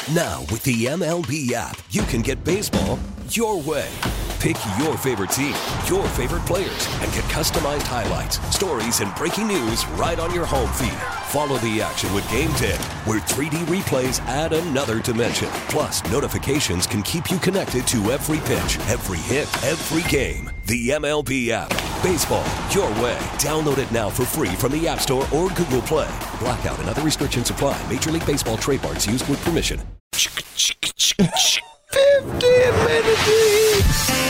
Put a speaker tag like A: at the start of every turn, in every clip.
A: Now, with the MLB app, you can get baseball your way. Pick your favorite team, your favorite players, and get customized highlights, stories, and breaking news right on your home feed. Follow the action with Game Tip, where 3D replays add another dimension. Plus, notifications can keep you connected to every pitch, every hit, every game. The MLB app. Baseball your way. Download it now for free from the App Store or Google Play. Blackout and other restrictions apply. Major League Baseball trademarks used with permission.
B: 15-minute heat.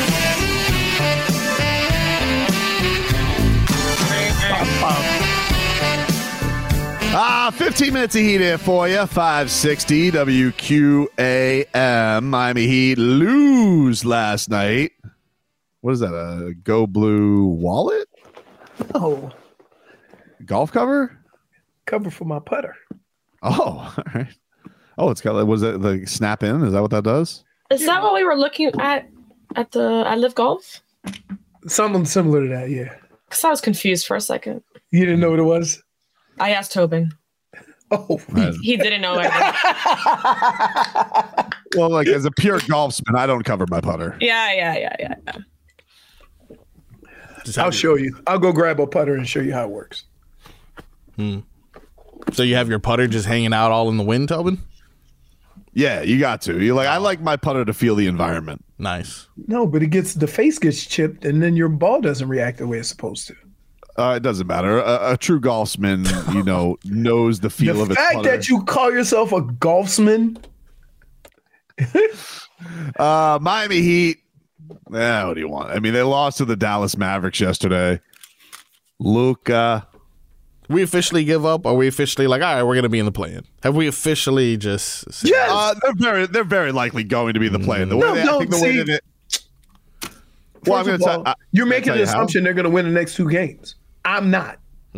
C: 15 minutes of heat here for you. 560 WQAM. Miami Heat lose last night. What is that? A Go Blue wallet?
B: Oh,
C: golf cover?
B: Cover for my putter.
C: Oh, all right. Oh, it's got, was it the snap in? Is that what that does?
D: Is that what we were looking at Live Golf?
B: Something similar to that, yeah.
D: Because I was confused for a second.
B: You didn't know what it was?
D: I asked Tobin.
B: Oh,
D: he didn't know it.
C: Well, like as a pure golfsman, I don't cover my putter.
D: Yeah.
B: I'll show you. I'll go grab a putter and show you how it works.
E: So you have your putter just hanging out all in the wind, Tobin?
C: Yeah, you got to. You like, I like my putter to feel the environment.
E: Nice.
B: No, but the face gets chipped, and then your ball doesn't react the way it's supposed to.
C: It doesn't matter. A true golfsman, knows the feel of its putter.
B: The fact that you call yourself a golfsman.
C: Miami Heat. What do you want? I mean, they lost to the Dallas Mavericks yesterday. Luka.
E: We officially give up? Or are we officially like, all right, we're going to be in the play-in? Have we officially just...
B: Yes.
C: They're very likely going to be in the play-in.
B: You're making an assumption they're going to win the next two games. I'm not.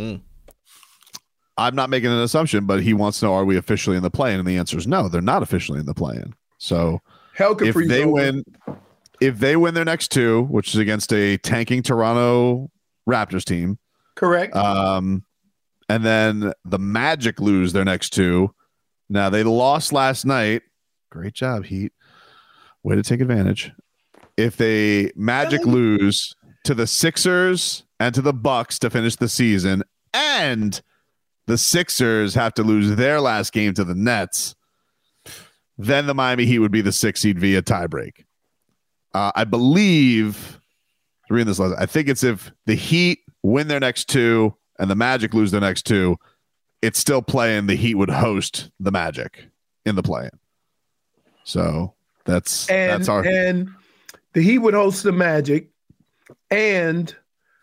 C: I'm not making an assumption, but he wants to know, are we officially in the play-in? And the answer is no, they're not officially in the play-in. So if they win their next two, which is against a tanking Toronto Raptors team.
B: Correct.
C: And then the Magic lose their next two. Now, they lost last night. Great job, Heat. Way to take advantage. If they Magic lose to the Sixers and to the Bucks to finish the season, and the Sixers have to lose their last game to the Nets, then the Miami Heat would be the 6th seed via tiebreak. I believe, reading this last, I think it's if the Heat win their next two and the Magic lose their next two, it's still playing. The Heat would host the Magic in the play-in. So that's our.
B: And the Heat would host the Magic, and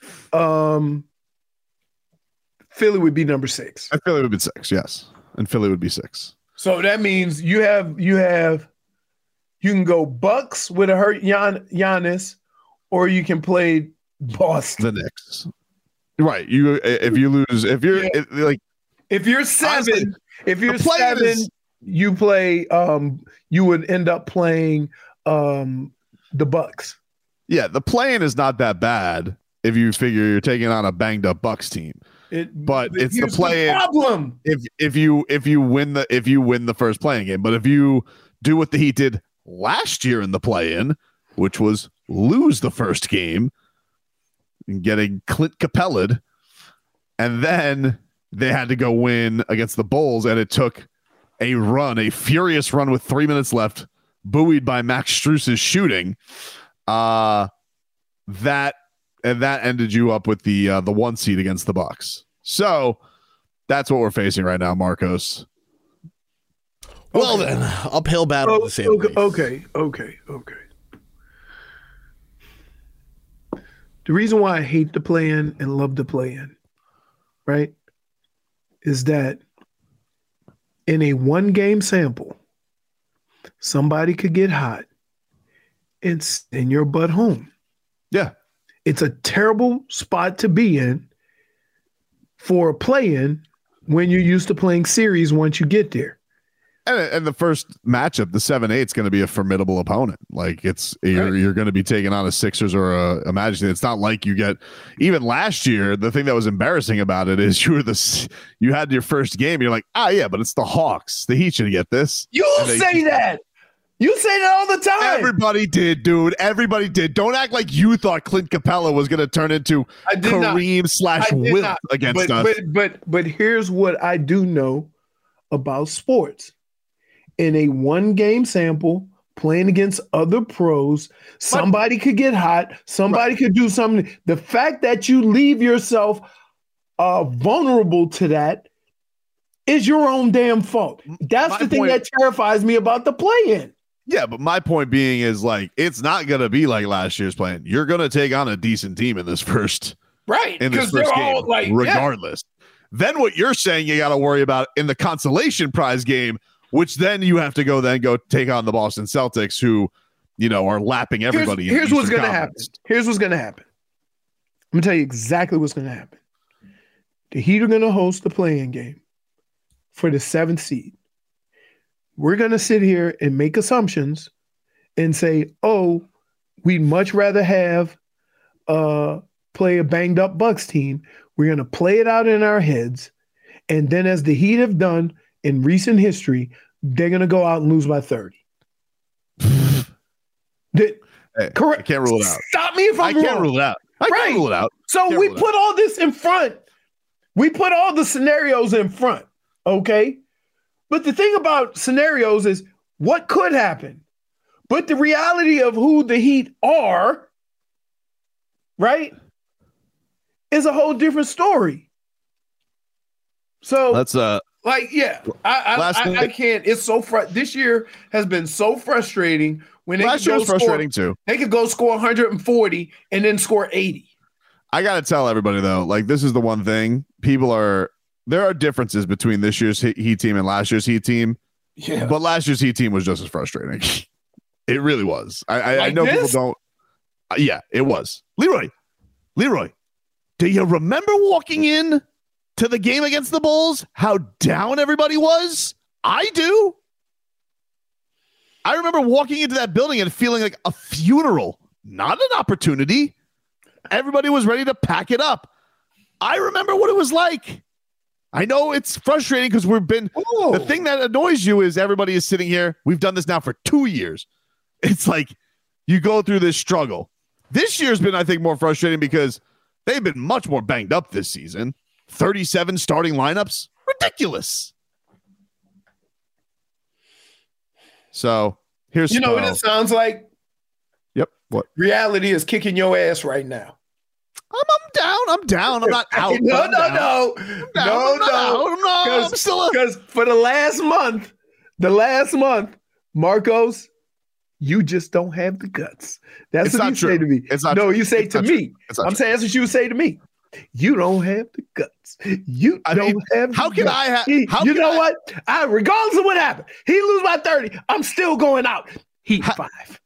B: Philly would be number 6.
C: And Philly would be 6, yes, and Philly would be 6.
B: So that means you can go Bucks with a hurt Giannis, or you can play Boston.
C: The Knicks. Right. If you're 7, you play you would end up playing the Bucks. Yeah, the play-in is not that bad if you figure you're taking on a banged up Bucks team. But it's the play-in
B: problem.
C: If you win the first play-in game, but if you do what the Heat did last year in the play-in, which was lose the first game and getting Clint Capella'd, and then they had to go win against the Bulls, and it took a furious run with 3 minutes left, buoyed by Max Strus's shooting. That ended you up with the 1 seed against the Bucks. So that's what we're facing right now, Marcos.
E: Well then, uphill battle to say the least.
B: Okay. The reason why I hate the play-in and love the play-in, right, is that in a 1-game sample, somebody could get hot and send your butt home.
C: Yeah.
B: It's a terrible spot to be in for a play-in when you're used to playing series once you get there.
C: And the first matchup, the 7-8, is going to be a formidable opponent. Like you're going to be taking on a Sixers or a Magic. It's not like you get even last year. The thing that was embarrassing about it is you had your first game. You're like, yeah, but it's the Hawks. The Heat should get this.
B: You say that. You say that all the time.
C: Everybody did, dude. Everybody did. Don't act like you thought Clint Capella was going to turn into Kareem/Wilt against us.
B: But here's what I do know about sports. In a one-game sample, playing against other pros, somebody could get hot. Somebody could do something. The fact that you leave yourself vulnerable to that is your own damn fault. That's the thing that terrifies me about the play-in.
C: Yeah, but my point being is like it's not going to be like last year's play-in. You're going to take on a decent team in this first game, regardless. Then what you're saying you got to worry about in the consolation prize game, which then you have to go take on the Boston Celtics, who, are lapping everybody.
B: Here's what's going to happen. Here's what's going to happen. I'm going to tell you exactly what's going to happen. The Heat are going to host the play-in game for the 7th seed. We're going to sit here and make assumptions and say, we'd much rather have play a banged-up Bucks team. We're going to play it out in our heads. And then as the Heat have done in recent history, they're going to go out and lose by 30. Correct.
C: I can't rule it out.
B: Stop me if I'm wrong.
C: I can't rule it out. I can't rule it out.
B: So we put all this in front. We put all the scenarios in front, okay? But the thing about scenarios is what could happen. But the reality of who the Heat are, right, is a whole different story. So
C: let's
B: I can't. It's so this year has been so frustrating. When
C: last year was frustrating too.
B: They could go score 140 and then score 80.
C: I got to tell everybody though, like this is the one thing there are differences between this year's Heat team and last year's Heat team.
B: Yeah,
C: but last year's Heat team was just as frustrating. It really was. I know people don't. Yeah, it was. Leroy, do you remember walking in to the game against the Bulls, how down everybody was? I do. I remember walking into that building and feeling like a funeral, not an opportunity. Everybody was ready to pack it up. I remember what it was like. I know it's frustrating because the thing that annoys you is everybody is sitting here. We've done this now for 2 years. It's like you go through this struggle. This year's been, I think, more frustrating because they've been much more banged up this season. 37 starting lineups. Ridiculous. So here's
B: what it sounds like?
C: Yep. What?
B: Reality is kicking your ass right now.
C: I'm down. I'm not out.
B: No. I'm still up. Because for the last month, Marcos, you just don't have the guts. That's what you say to me. You say to me. I'm saying that's what you would say to me. You don't have the guts. How can I have? What? Regardless of what happened, he lose by 30. I'm still going out. Heat 5.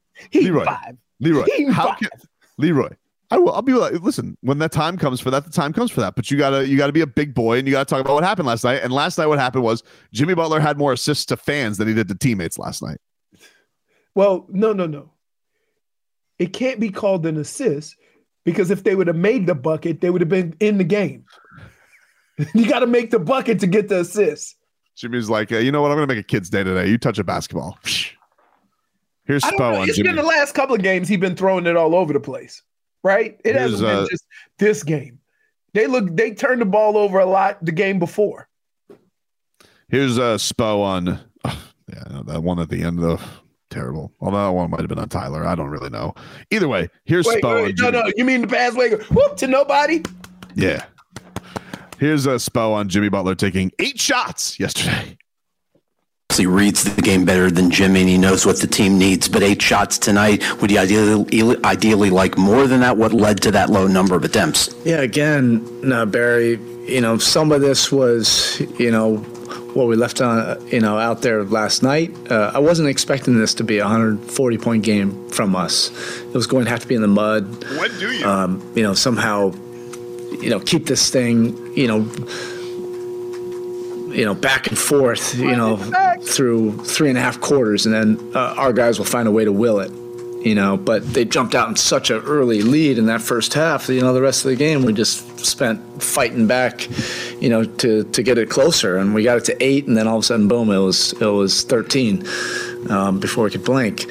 C: Leroy. I'll be like, listen, when that time comes for that, the time comes for that. But you gotta be a big boy and you gotta talk about what happened last night. And last night, what happened was Jimmy Butler had more assists to fans than he did to teammates last night.
B: Well, no. It can't be called an assist because if they would have made the bucket, they would have been in the game. You got to make the bucket to get the assist.
C: Jimmy's like, you know what? I'm going to make a kid's day today. You touch a basketball. Here's Spo on
B: It's
C: Jimmy.
B: been the last couple of games he's been throwing it all over the place, right? It hasn't been just this game. They turned the ball over a lot the game before.
C: Here's Spo on that one at the end of terrible. Although that one might have been on Tyler. I don't really know. Either way, here's Spo.
B: No. You mean the pass way? Whoop to nobody?
C: Yeah. Here's Spo on Jimmy Butler taking 8 shots yesterday.
F: He reads the game better than Jimmy, and he knows what the team needs. But 8 shots tonight, would you ideally like more than that? What led to that low number of attempts?
G: Yeah, again, Barry, some of this was, what we left on, out there last night. I wasn't expecting this to be a 140-point game from us. It was going to have to be in the mud.
C: When do you?
G: Somehow, keep this thing, back and forth, through 3.5 quarters, and then our guys will find a way to will it. But they jumped out in such an early lead in that first half. The rest of the game we just spent fighting back, to get it closer, and we got it to 8, and then all of a sudden, boom, it was 13 before we could blink.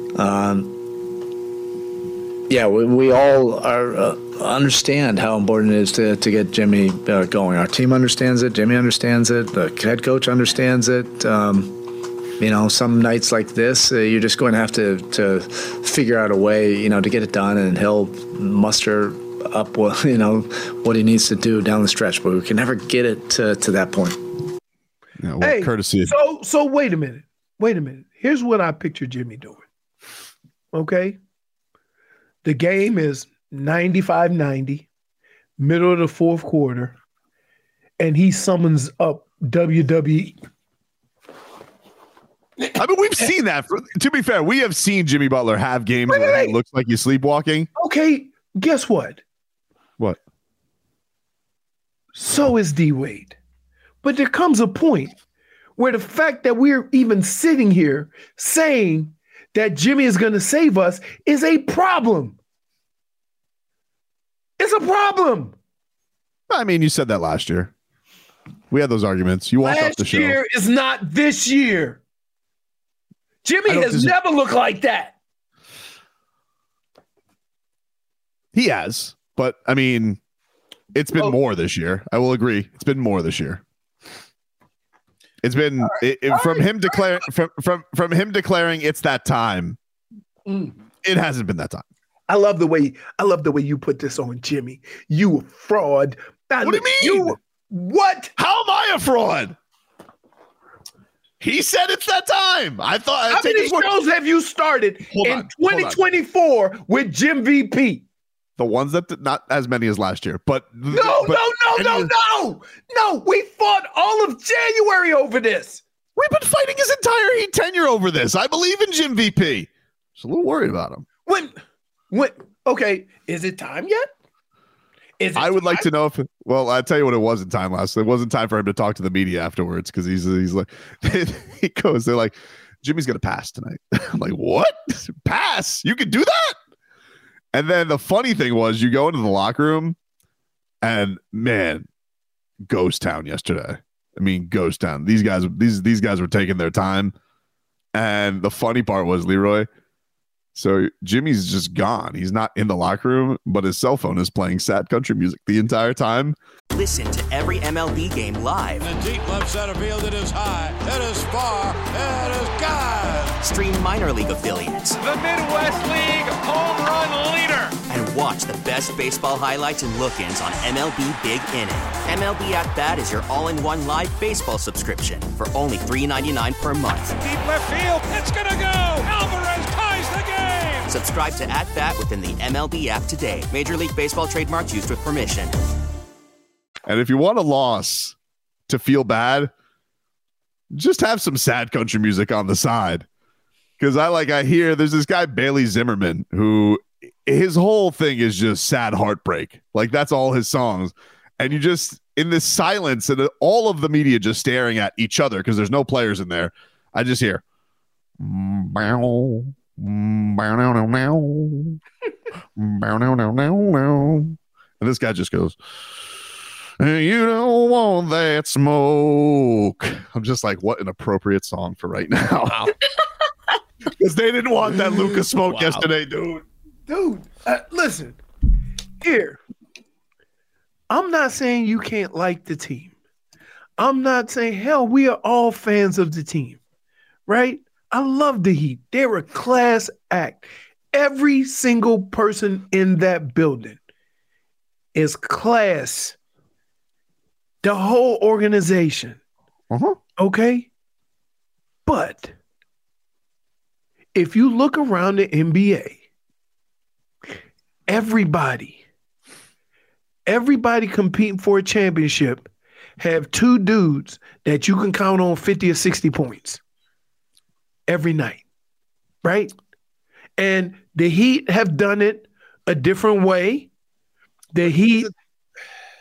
G: We all understand how important it is to get Jimmy going. Our team understands it. Jimmy understands it. The head coach understands it. Some nights like this, you're just going to have to figure out a way, to get it done, and he'll muster up what he needs to do down the stretch. But we can never get it to that point.
C: Yeah, well, courtesy.
B: So wait a minute. Here's what I picture Jimmy doing. Okay. The game is 95-90, middle of the fourth quarter, and he summons up WWE.
C: I mean, we've seen that. To be fair, we have seen Jimmy Butler have games where it looks like he's sleepwalking.
B: Okay, guess what?
C: What?
B: So is D Wade. But there comes a point where the fact that we're even sitting here saying that Jimmy is going to save us is a problem. It's a problem.
C: I mean, you said that last year. We had those arguments. You walked off the show.
B: Last year is not this year. Jimmy has never looked like that.
C: He has, but I mean, it's been more this year. I will agree. It's been more this year. It's been from him declaring it's that time. It hasn't been that time.
B: I love the way you put this on Jimmy. You a fraud.
C: What do you mean?
B: What?
C: How am I a fraud? He said it's that time. I thought.
B: How many shows have you started in 2024 with Jim VP?
C: The ones that not as many as last year, but
B: no. We fought all of January over this.
C: We've been fighting his entire Heat tenure over this. I believe in Jim VP. Just a little worried about him.
B: When? Okay, is it time yet?
C: I would like to know if. Well, I'll tell you what. It wasn't time last. It wasn't time for him to talk to the media afterwards because he's like, he goes. They're like, Jimmy's gonna pass tonight. I'm like, what? Pass? You can do that? And then the funny thing was, you go into the locker room, and man, ghost town yesterday. I mean, ghost town. These guys were taking their time, and the funny part was Leroy. So Jimmy's just gone. He's not in the locker room, but his cell phone is playing sad country music the entire time.
H: Listen to every MLB game live.
I: In the deep left center field, it is high, it is far, it is gone.
H: Stream minor league affiliates.
I: The Midwest League home run leader.
H: And watch the best baseball highlights and look-ins on MLB Big Inning. MLB At Bat is your all-in-one live baseball subscription for only $3.99 per month.
I: Deep left field, it's gonna go. Alvarez ties the game.
H: Subscribe to At Bat within the MLB app today. Major League Baseball trademarks used with permission.
C: And if you want a loss to feel bad, just have some sad country music on the side. Because I hear there's this guy, Bailey Zimmerman, who his whole thing is just sad heartbreak. Like, that's all his songs. And you just, in this silence and all of the media just staring at each other because there's no players in there, I just hear, and this guy just goes, you don't want that smoke. I'm just like, what an appropriate song for right now. Because they didn't want that Luka smoke yesterday, dude.
B: Listen, here. I'm not saying you can't like the team. I'm not saying, hell, we are all fans of the team, right? I love the Heat. They're a class act. Every single person in that building is class. The whole organization. Okay? But if you look around the NBA, everybody competing for a championship have two dudes that you can count on 50 or 60 points every night, right? And the Heat have done it a different way. The Heat,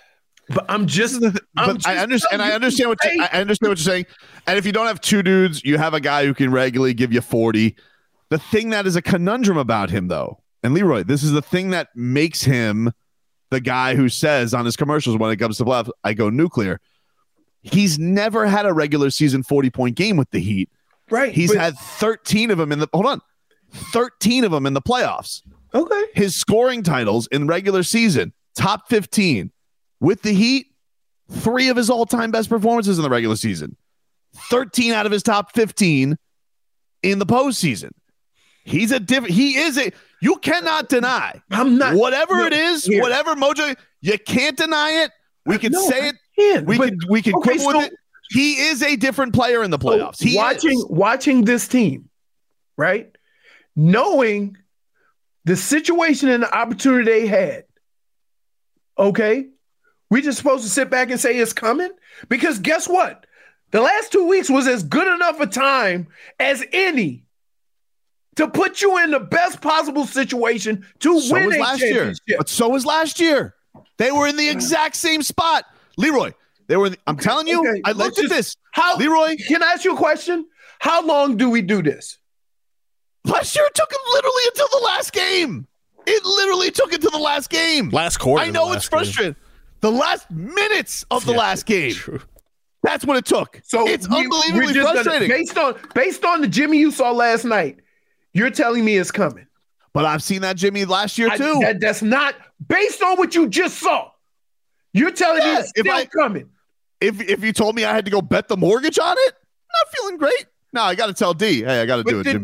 B: But I'm just.
C: I understand. I understand what you're saying. And if you don't have two dudes, you have a guy who can regularly give you 40. The thing that is a conundrum about him, though, and Leroy, this is the thing that makes him the guy who says on his commercials when it comes to playoffs, I go nuclear. He's never had a regular season 40-point game with the Heat.
B: Right.
C: He's had 13 of them in the 13 of them in the playoffs.
B: Okay.
C: His scoring titles in regular season, top 15. With the Heat, 3 of his all-time best performances in the regular season. 13 out of his top 15 in the postseason. He is a, you cannot deny.
B: I'm not.
C: Whatever it is, whatever Mojo, you can't deny it. We can say it. We can quibble with it. He is a different player in the playoffs.
B: Watching this team, right? Knowing the situation and the opportunity they had. Okay. We just supposed to sit back and say it's coming? Because guess what? The last 2 weeks was as good enough a time as any to put you in the best possible situation to win a championship.
C: But so was last year. They were in the exact same spot. Leroy, I'm telling you, I looked at this. Leroy,
B: can I ask you a question? How long do we do this?
C: Last year it took literally until the last game. It literally took until the last game.
E: Last quarter.
C: I know it's frustrating. The last minutes of the last game. True. That's what it took. So it's unbelievably frustrating.
B: Based on the Jimmy you saw last night, you're telling me it's coming.
C: But I've seen that Jimmy last year too.
B: That's not based on what you just saw. You're telling me it's still coming.
C: If you told me I had to go bet the mortgage on it, I'm not feeling great. No, I got to tell D. Hey, I got to do it.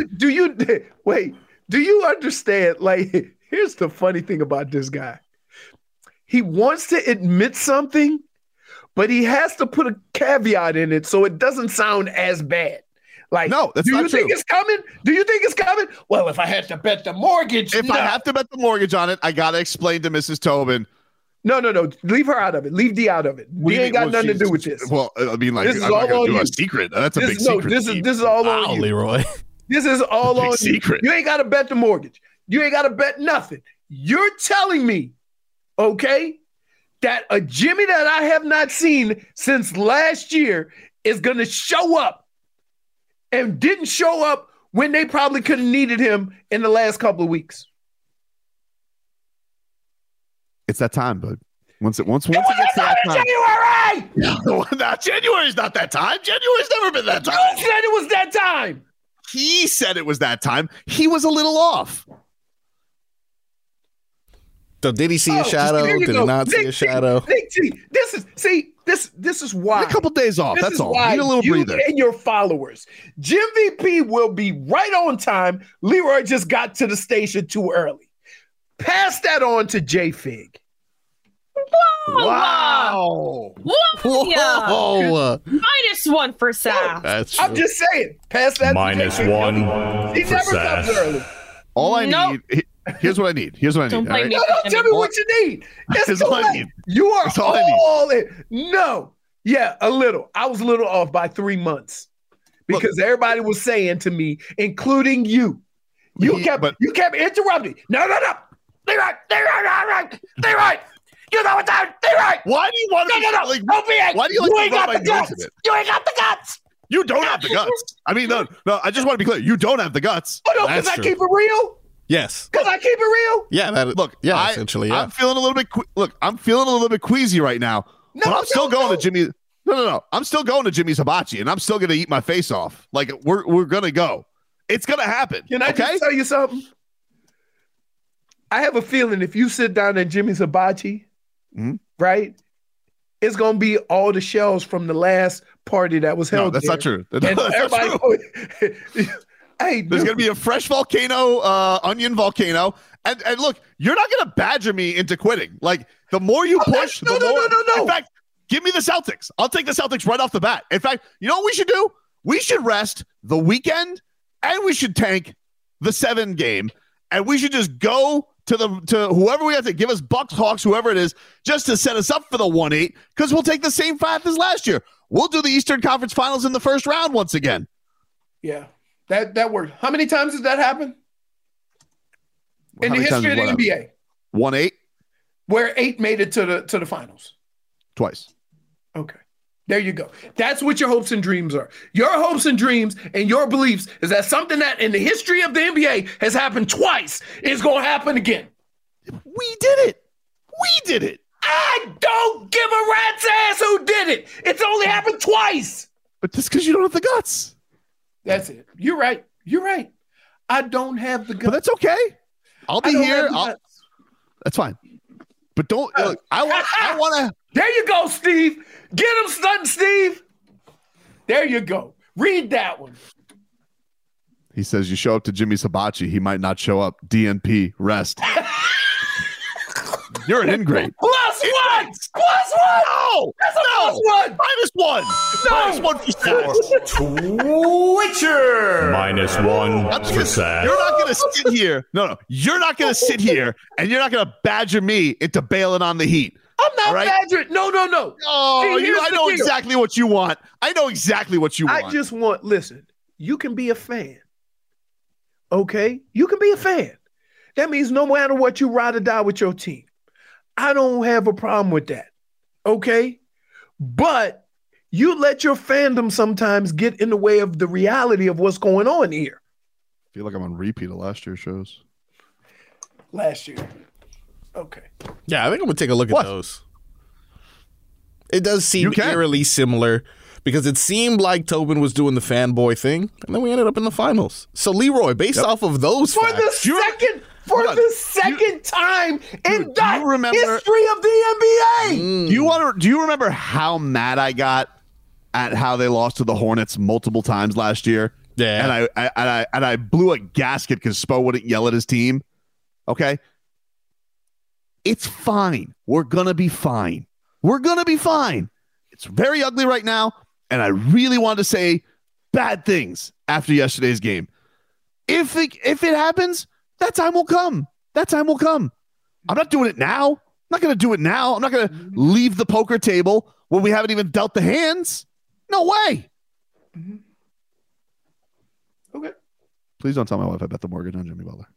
B: Do you understand? Like, here's the funny thing about this guy. He wants to admit something, but he has to put a caveat in it so it doesn't sound as bad. Like,
C: no, that's not true.
B: Do you think it's coming? Do you think it's coming? Well, if I had to bet the mortgage.
C: I have to bet the mortgage on it, I got to explain to Mrs. Tobin.
B: No. Leave her out of it. Leave D out of it. D ain't got nothing to do with this.
C: Well, I mean, like, I'm not going to do a secret. That's a big secret.
B: This is all on you.
E: Leroy.
B: This is all on
C: secret.
B: You ain't got to bet the mortgage. You ain't got to bet nothing. You're telling me, okay, that a Jimmy that I have not seen since last year is going to show up and didn't show up when they probably could have needed him in the last couple of weeks.
C: It's that time, bud. Once it gets to that time.
B: January!
C: No, January's not that time. January's never been that time.
B: You said it was that time.
C: He said it was that time. He was a little off.
E: So did he see a shadow? Did he not see a shadow?
B: This is why.
C: A couple days off. That's all. Need a little breather.
B: And your followers. Jim VP will be right on time. Leroy just got to the station too early. Pass that on to J Fig.
D: Wow.
E: Whoa.
D: -1 for Saf.
E: That's true.
B: I'm just saying. Pass that
J: -1
B: He never comes early.
C: All I need. Here's what I need.
D: Don't blame me.
B: No, tell me what you need.
C: Here's all I need.
B: You are all in. No. Yeah, a little. I was a little off by 3 months because everybody was saying to me, including you, you kept interrupting. No. Leroy. You know what time? Leroy.
C: Why do you want to?
B: No.
C: Why do you
B: ain't got the guts? You ain't got the guts.
C: You don't have the guts. I mean, no. I just want to be clear. You don't have the guts.
B: Oh no, because I keep it real.
E: Yes.
B: Because I keep it real.
E: Yeah. Essentially. Yeah.
C: I'm feeling a little bit. I'm feeling a little bit queasy right now. But I'm still going to Jimmy. No. I'm still going to Jimmy's Hibachi, and I'm still going to eat my face off. Like we're gonna go. It's gonna happen.
B: Can I just tell you something? I have a feeling if you sit down at Jimmy's Hibachi, right, it's gonna be all the shells from the last party that was held.
C: No, that's
B: there.
C: not true.
B: That's not true. Hey,
C: there's gonna be a fresh volcano, onion volcano, and look, you're not gonna badger me into quitting. Like the more you push, the more. No. In fact, give me the Celtics. I'll take the Celtics right off the bat. In fact, you know what we should do? We should rest the weekend, and we should tank the 7 game, and we should just go to whoever we have to give us Bucks, Hawks, whoever it is, just to set us up for the 1-8, because we'll take the same path as last year. We'll do the Eastern Conference Finals in the first round once again.
B: Yeah. That worked. How many times has that happened? In the history of the NBA?
C: 1-8?
B: Where 8 made it to the finals.
C: Twice.
B: Okay. There you go. That's what your hopes and dreams are. Your hopes and dreams and your beliefs is that something that in the history of the NBA has happened twice is going to happen again.
C: We did it.
B: I don't give a rat's ass who did it. It's only happened twice.
C: But that's because you don't have the guts.
B: That's it. You're right. I don't have the guts.
C: But that's okay. I'll be here. That's fine. But don't. Look, I want to.
B: There you go, Steve. Get him stunned, Steve. There you go. Read that one.
C: He says you show up to Jimmy's Hibachi, he might not show up. DNP, rest. You're an ingrate.
B: +1.
C: No.
B: That's a +1.
C: -1.
B: No.
C: -1 for sure.
J: Twitcher. -1 for Zach.
C: You're not going to sit here. No. You're not going to sit here and you're not going to badger me into bailing on the Heat.
B: I'm not badgering. No.
C: Oh, I know exactly what you want. I just want.
B: Listen, you can be a fan. Okay? You can be a fan. That means no matter what, you ride or die with your team. I don't have a problem with that. Okay? But you let your fandom sometimes get in the way of the reality of what's going on here.
C: I feel like I'm on repeat of last year's shows.
B: Last year. Okay.
E: Yeah, I think I'm going to take a look at those. It does seem eerily similar because it seemed like Tobin was doing the fanboy thing, and then we ended up in the finals. So, Leroy, based off of those
B: For
E: facts,
B: the second time in the history of the NBA.
C: Do you remember how mad I got at how they lost to the Hornets multiple times last year?
E: Yeah.
C: And I blew a gasket because Spo wouldn't yell at his team. Okay. It's fine. We're going to be fine. It's very ugly right now. And I really wanted to say bad things after yesterday's game. If it happens, that time will come. I'm not doing it now. I'm not going to do it now. I'm not going to leave the poker table when we haven't even dealt the hands. No way.
B: Mm-hmm. Okay.
C: Please don't tell my wife I bet the mortgage on Jimmy Butler.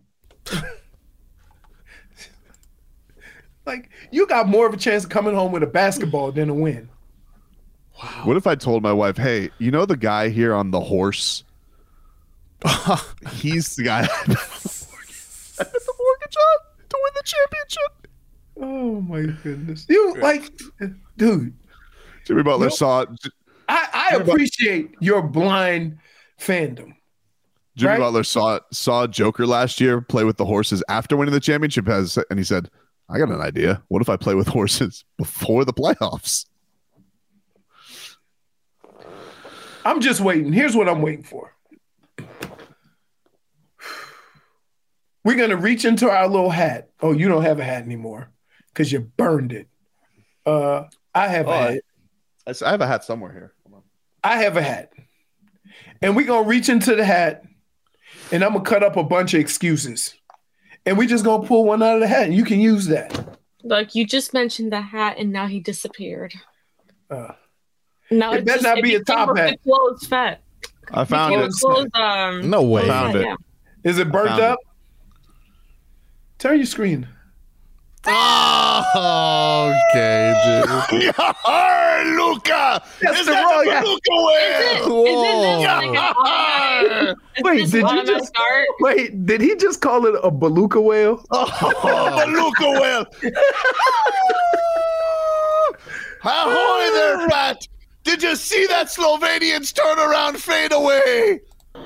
B: Like, you got more of a chance of coming home with a basketball than a win.
C: Wow. What if I told my wife, hey, you know the guy here on the horse? He's the guy I bet the mortgage on to win the championship.
B: Oh, my goodness. You, dude.
C: Jimmy Butler saw it.
B: I appreciate your blind fandom.
C: Jimmy Butler saw Joker last year play with the horses after winning the championship, and he said, I got an idea. What if I play with horses before the playoffs?
B: I'm just waiting. Here's what I'm waiting for. We're going to reach into our little hat. Oh, you don't have a hat anymore because you burned it. I have a hat.
C: I have a hat somewhere here. Hold on.
B: I have a hat. And we're going to reach into the hat, and I'm going to cut up a bunch of excuses. And we just going to pull one out of the hat, and you can use that.
D: Look, you just mentioned the hat, and now he disappeared.
B: Now
D: it
B: better not be a top hat.
D: Closed fat.
C: I found it.
E: No way.
C: I found it.
D: Yeah.
B: Is it burnt up? Turn your screen.
E: Oh, okay, dude.
C: Luka!
B: That's the wrong hat. Wait, did he just call it a beluga whale?
C: Beluga whale! Ahoy there, Pat! Did you see that Slovenian's turnaround fade away?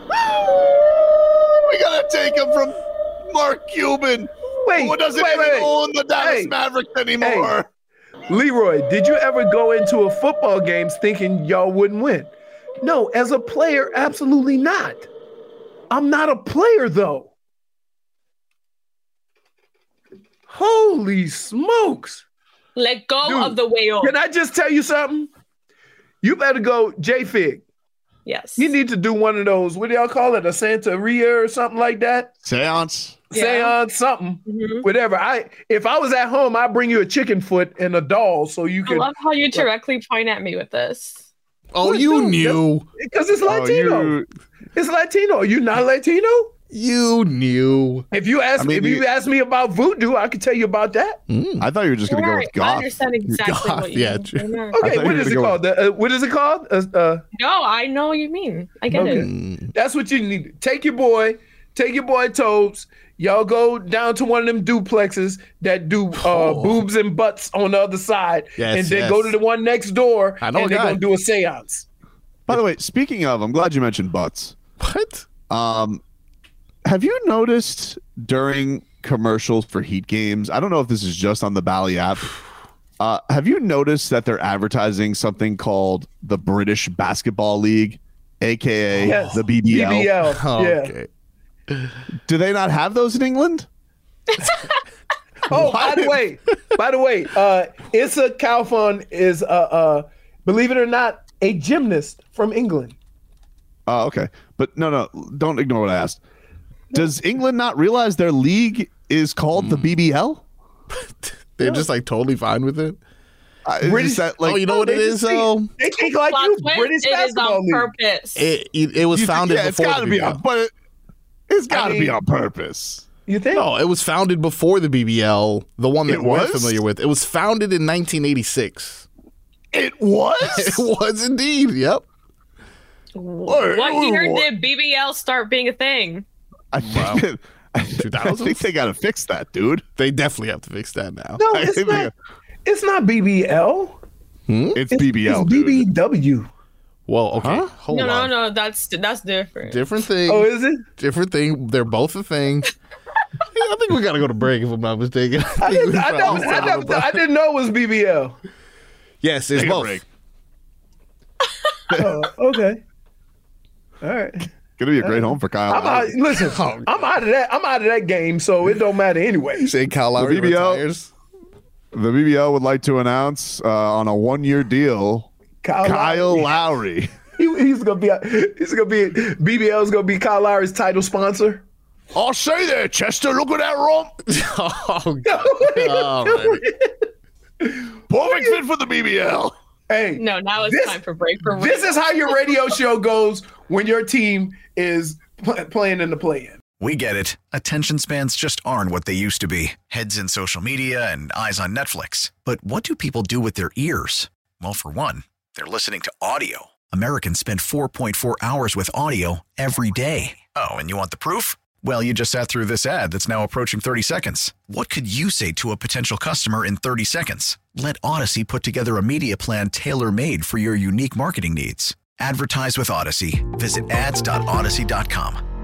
C: We gotta take him from Mark Cuban. Who doesn't even own the Dallas Mavericks anymore.
B: Hey, Leroy, did you ever go into a football game thinking y'all wouldn't win? No, as a player, absolutely not. I'm not a player, though. Holy smokes.
D: Let go of the whale.
B: Can I just tell you something? You better go J-Fig.
D: Yes.
B: You need to do one of those, what do y'all call it, a Santeria or something like that?
C: Seance.
B: Seance, something, whatever. If I was at home, I'd bring you a chicken foot and a doll so you could.
D: I love how you directly point at me with this.
E: Oh, you knew.
B: Because it's Latino. It's Latino. Are you not Latino?
E: You knew.
B: If you ask me about voodoo, I could tell you about that.
C: I thought you were just going to go with goth.
D: I understand exactly what you mean.
B: Okay, what is it called? What is it called?
D: No, I know what you mean. I get it.
B: That's what you need. Take your boy Tobes. Y'all go down to one of them duplexes that do boobs and butts on the other side, and then go to the one next door, and they're going to do a seance.
C: By the way, speaking of, I'm glad you mentioned butts.
E: What?
C: Have you noticed during commercials for Heat games, I don't know if this is just on the Bally app, have you noticed that they're advertising something called the British Basketball League, a.k.a. the BBL?
E: Okay.
C: Do they not have those in England?
B: By the way, Issa Kalfon is, believe it or not, a gymnast from England.
C: Oh, okay. But no, don't ignore what I asked. Does England not realize their league is called the BBL?
E: They're just like totally fine with it.
C: You
E: know what it is though?
B: They think like you, British basketball league.
D: Purpose.
E: It was founded before the BBL.
C: But it's got to be on purpose.
B: You think?
E: No, it was founded before the BBL, the one that we're familiar with. It was founded in 1986.
C: It was?
E: It was indeed, yep.
D: What year did BBL start being a thing?
C: I think they got to fix that, dude.
E: They definitely have to fix that now.
B: No, it's not BBL.
C: It's BBL.
B: It's BBW.
E: Well, okay. Hold on.
D: No, that's different.
E: Different thing.
B: Oh, is it?
E: Different thing. They're both a thing. I think we got to go to break if I'm not mistaken.
B: I didn't know it was BBL.
E: Yes, it's both.
B: Okay. All right.
C: Gonna be a great home for Kyle.
B: I'm out of that. I'm out of that game, so it don't matter anyway.
E: Say Kyle Lowry retires.
C: The BBL would like to announce on a 1-year deal, Kyle Lowry.
B: He's gonna be BBL's gonna be Kyle Lowry's title sponsor.
C: I'll say there, Chester. Look at that rump. Perfect fit for the BBL.
B: Hey,
D: no, now it's time for break.
B: This is how your radio show goes when your team is playing in the play-in.
K: We get it. Attention spans just aren't what they used to be. Heads in social media and eyes on Netflix. But what do people do with their ears? Well, for one, they're listening to audio. Americans spend 4.4 hours with audio every day. Oh, and you want the proof? Well, you just sat through this ad that's now approaching 30 seconds. What could you say to a potential customer in 30 seconds? Let Odyssey put together a media plan tailor-made for your unique marketing needs. Advertise with Odyssey. Visit ads.odyssey.com.